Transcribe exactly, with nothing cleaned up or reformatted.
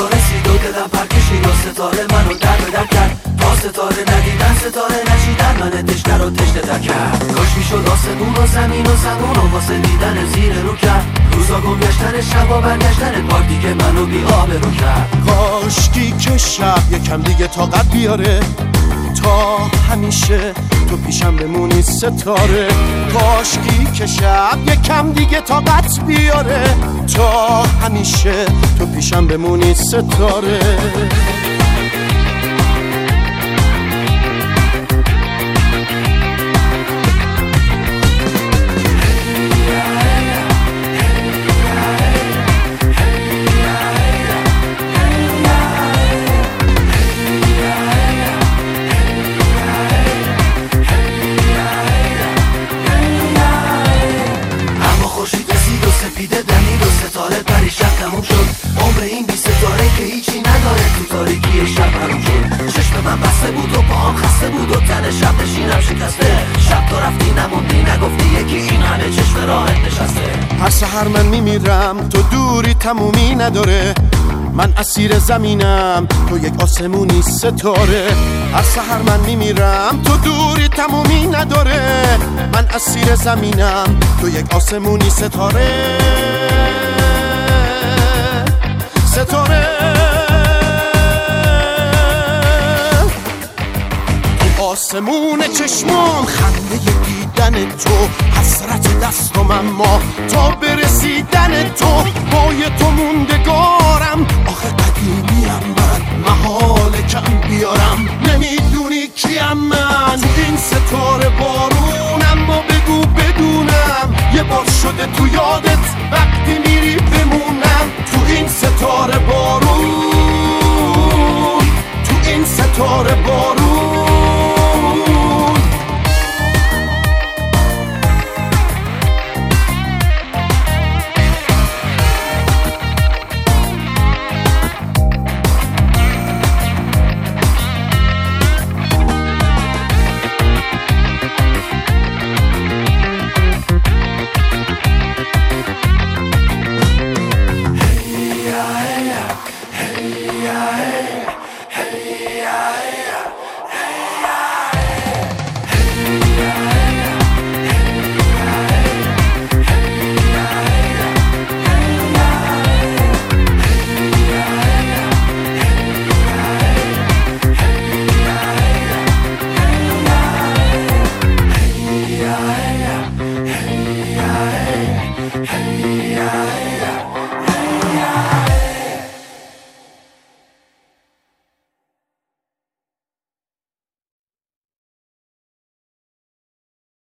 فردا رسید و دلم پرکشید و ستاره منو در به در کرد. تا ستاره ندیدن ستاره نشیدن من تشنه رو تشنه تر کرد. کاش میشد آسمون و زمین و زمان و واسه دیدن زیر رو کرد. روزا گم گشتن شبا برگشتن پاک دیگه منو بی آب رو کرد. کاشکی که شب یکم دیگه طاقت بیاره، تا همیشه تو پیشم بمونی ستاره. کاشکی که شب یکم دیگه طاقت بیاره، تا همیشه تو پیشم بمونی ستاره. سپیده دمید و ستاره پریشب تموم شد. عمر این بی ستاره که هیچی نداره تو تاریکی شب حروم شد. چشم من بسته بود و پاهم خسته بود و تن شب نشینم شکسته. شب تو رفتی نموندی نگفتی یکی این همه چشم راحت نشسته. هر سحر من میمیرم تو دوری تمومی نداره. من اسیر زمینم تو یک آسمونی ستاره. هر سحر من میمیرم تو دوری تمومی نداره. من اسیر زمینم تو یک آسمونی ستاره. ستاره تو آسمون چشمام خنده دیدن تو، حسرت دستم اما تا برسیدن تو. پای تو موندگارم